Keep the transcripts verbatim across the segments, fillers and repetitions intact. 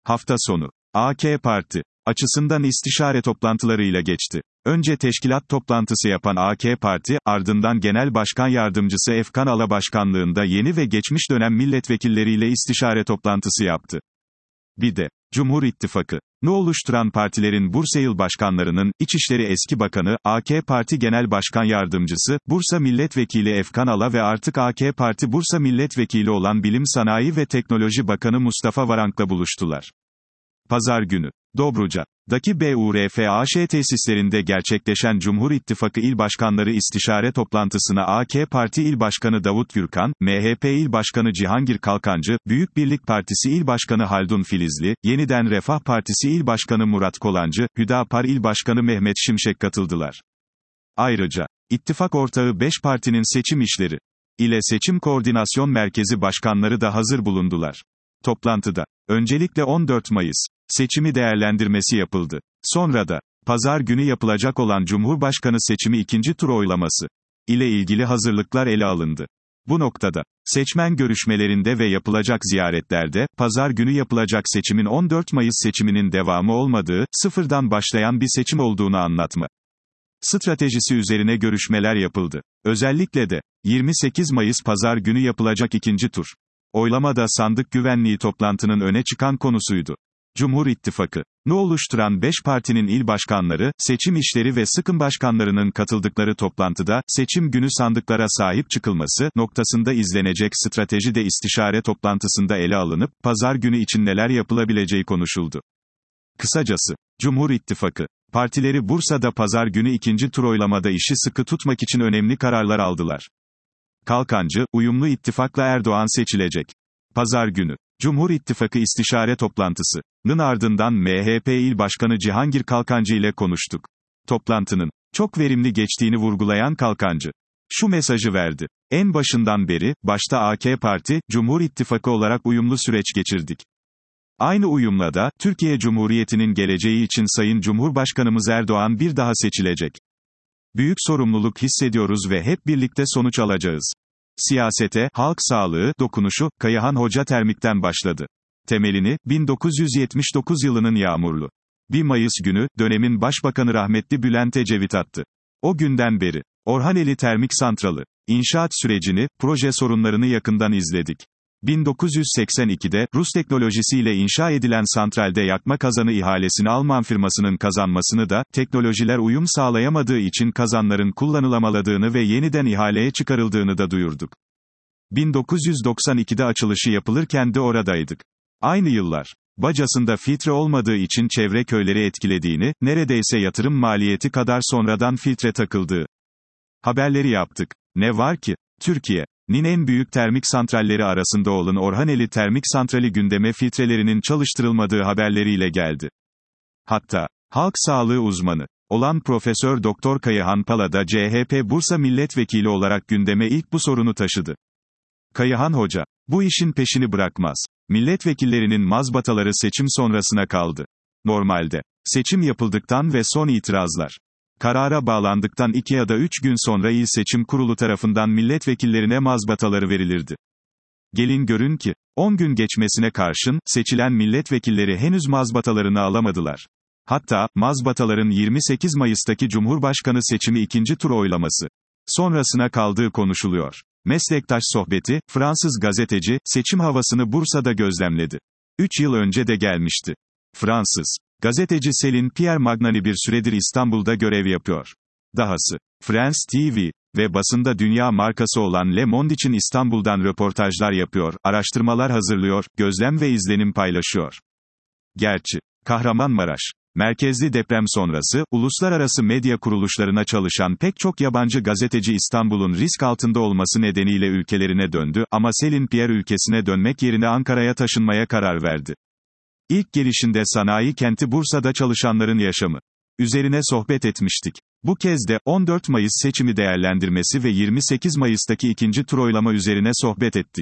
Hafta sonu, A K Parti açısından istişare toplantılarıyla geçti. Önce teşkilat toplantısı yapan A K Parti, ardından Genel Başkan Yardımcısı Efkan Ala başkanlığında yeni ve geçmiş dönem milletvekilleriyle istişare toplantısı yaptı. Bir de, Cumhur İttifakı'nı oluşturan partilerin Bursa İl Başkanlarının, İçişleri Eski Bakanı, A K Parti Genel Başkan Yardımcısı, Bursa Milletvekili Efkan Ala ve artık A K Parti Bursa Milletvekili olan Bilim Sanayi ve Teknoloji Bakanı Mustafa Varank'la buluştular. Pazar günü, Dobruca'daki B U R F A Ş tesislerinde gerçekleşen Cumhur İttifakı İl Başkanları İstişare Toplantısına A K Parti İl Başkanı Davut Gürkan, M H P İl Başkanı Cihangir Kalkancı, Büyük Birlik Partisi İl Başkanı Haldun Filizli, Yeniden Refah Partisi İl Başkanı Murat Kolancı, Hüdapar İl Başkanı Mehmet Şimşek katıldılar. Ayrıca, ittifak ortağı beş partinin seçim işleri ile Seçim Koordinasyon Merkezi başkanları da hazır bulundular. Toplantıda, öncelikle on dört Mayıs seçimi değerlendirmesi yapıldı. Sonra da, pazar günü yapılacak olan Cumhurbaşkanı seçimi ikinci tur oylaması ile ilgili hazırlıklar ele alındı. Bu noktada, seçmen görüşmelerinde ve yapılacak ziyaretlerde, pazar günü yapılacak seçimin on dört Mayıs seçiminin devamı olmadığı, sıfırdan başlayan bir seçim olduğunu anlatma stratejisi üzerine görüşmeler yapıldı. Özellikle de, yirmi sekiz Mayıs pazar günü yapılacak ikinci tur oylamada sandık güvenliği toplantının öne çıkan konusuydu. Cumhur İttifakı'nı oluşturan beş partinin il başkanları, seçim işleri ve sıkım başkanlarının katıldıkları toplantıda, seçim günü sandıklara sahip çıkılması noktasında izlenecek strateji de istişare toplantısında ele alınıp, pazar günü için neler yapılabileceği konuşuldu. Kısacası, Cumhur İttifakı partileri Bursa'da pazar günü ikinci tur oylamada işi sıkı tutmak için önemli kararlar aldılar. Kalkancı, uyumlu ittifakla Erdoğan seçilecek. Pazar günü, Cumhur İttifakı istişare toplantısının ardından M H P İl Başkanı Cihangir Kalkancı ile konuştuk. Toplantının çok verimli geçtiğini vurgulayan Kalkancı şu mesajı verdi. En başından beri, başta A K Parti, Cumhur İttifakı olarak uyumlu süreç geçirdik. Aynı uyumla da, Türkiye Cumhuriyeti'nin geleceği için Sayın Cumhurbaşkanımız Erdoğan bir daha seçilecek. Büyük sorumluluk hissediyoruz ve hep birlikte sonuç alacağız. Siyasete, halk sağlığı, dokunuşu, Kayahan Hoca Termik'ten başladı. Temelini, bin dokuz yüz yetmiş dokuz yılının yağmurlu bir Mayıs günü, dönemin Başbakanı rahmetli Bülent Ecevit attı. O günden beri, Orhaneli Termik Santralı inşaat sürecini, proje sorunlarını yakından izledik. bin dokuz yüz seksen ikide, Rus teknolojisiyle inşa edilen santralde yakma kazanı ihalesini Alman firmasının kazanmasını da, teknolojiler uyum sağlayamadığı için kazanların kullanılamadığını ve yeniden ihaleye çıkarıldığını da duyurduk. bin dokuz yüz doksan ikide açılışı yapılırken de oradaydık. Aynı yıllar, bacasında filtre olmadığı için çevre köyleri etkilediğini, neredeyse yatırım maliyeti kadar sonradan filtre takıldığı haberleri yaptık. Ne var ki, Türkiye'nin en büyük termik santralleri arasında olan Orhaneli Termik Santrali gündeme filtrelerinin çalıştırılmadığı haberleriyle geldi. Hatta, halk sağlığı uzmanı olan Profesör Doktor Kayahan Pala da C H P Bursa Milletvekili olarak gündeme ilk bu sorunu taşıdı. Kayahan Hoca, bu işin peşini bırakmaz. Milletvekillerinin mazbataları seçim sonrasına kaldı. Normalde, seçim yapıldıktan ve son itirazlar karara bağlandıktan iki ya da üç gün sonra İl Seçim Kurulu tarafından milletvekillerine mazbataları verilirdi. Gelin görün ki, on gün geçmesine karşın, seçilen milletvekilleri henüz mazbatalarını alamadılar. Hatta, mazbataların yirmi sekiz Mayıs'taki Cumhurbaşkanı seçimi ikinci tur oylaması sonrasına kaldığı konuşuluyor. Meslektaş sohbeti, Fransız gazeteci, seçim havasını Bursa'da gözlemledi. üç yıl önce de gelmişti. Fransız gazeteci Céline Pierre Magnani bir süredir İstanbul'da görev yapıyor. Dahası, France T V ve basında dünya markası olan Le Monde için İstanbul'dan röportajlar yapıyor, araştırmalar hazırlıyor, gözlem ve izlenim paylaşıyor. Gerçi, Kahramanmaraş merkezli deprem sonrası, uluslararası medya kuruluşlarına çalışan pek çok yabancı gazeteci İstanbul'un risk altında olması nedeniyle ülkelerine döndü, ama Céline Pierre ülkesine dönmek yerine Ankara'ya taşınmaya karar verdi. İlk gelişinde sanayi kenti Bursa'da çalışanların yaşamı üzerine sohbet etmiştik. Bu kez de, on dört Mayıs seçimi değerlendirmesi ve yirmi sekiz Mayıs'taki ikinci tur oylama üzerine sohbet ettik.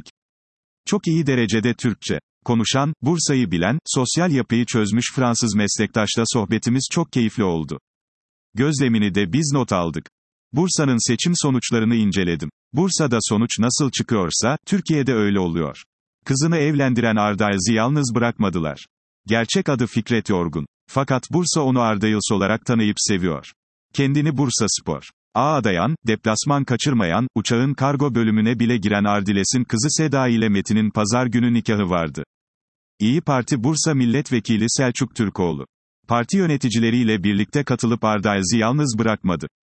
Çok iyi derecede Türkçe konuşan, Bursa'yı bilen, sosyal yapıyı çözmüş Fransız meslektaşla sohbetimiz çok keyifli oldu. Gözlemini de biz not aldık. Bursa'nın seçim sonuçlarını inceledim. Bursa'da sonuç nasıl çıkıyorsa, Türkiye'de öyle oluyor. Kızını evlendiren Ardağız'ı yalnız bırakmadılar. Gerçek adı Fikret Yorgun. Fakat Bursa onu Ardayıls olarak tanıyıp seviyor. Kendini Bursaspor A adayan, deplasman kaçırmayan, uçağın kargo bölümüne bile giren Ardiles'in kızı Seda ile Metin'in pazar günü nikahı vardı. İyi Parti Bursa Milletvekili Selçuk Türkoğlu. Parti yöneticileriyle birlikte katılıp Ardayıls'ı yalnız bırakmadı.